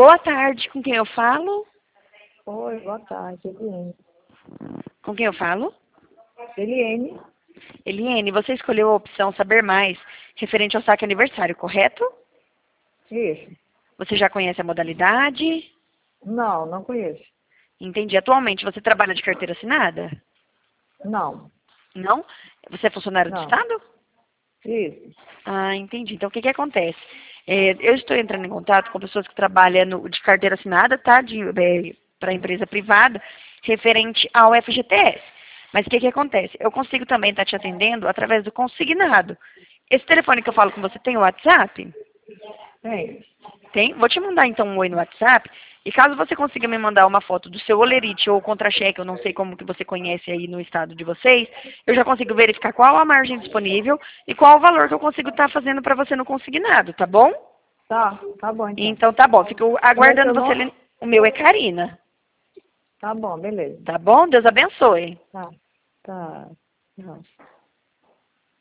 Boa tarde, com quem eu falo? Oi, boa tarde, Eliane. Com quem eu falo? Eliane? Eliane, você escolheu a opção Saber Mais, referente ao saque aniversário, correto? Isso. Você já conhece a modalidade? Não, não conheço. Entendi. Atualmente, você trabalha de carteira assinada? Não, Não? Você é funcionário do não. Estado? Isso. Ah, entendi. Então, o que acontece? Eu estou entrando em contato com pessoas que trabalham de carteira assinada, tá? Para empresa privada, referente ao FGTS. Mas o que acontece? Eu consigo também estar te atendendo através do consignado. Esse telefone que eu falo com você tem o WhatsApp? Tem. Tem? Vou te mandar então um oi no WhatsApp. E caso você consiga me mandar uma foto do seu olerite ou contra-cheque, eu não sei como que você conhece aí no estado de vocês, eu já consigo verificar qual a margem disponível e qual o valor que eu consigo estar fazendo para você no consignado, tá bom? Tá bom então. Então tá bom, fico Como é aguardando seu você nome? ali. O meu é Karina, Tá bom, beleza. tá bom? Deus abençoe. Tá. Tá. Tchau.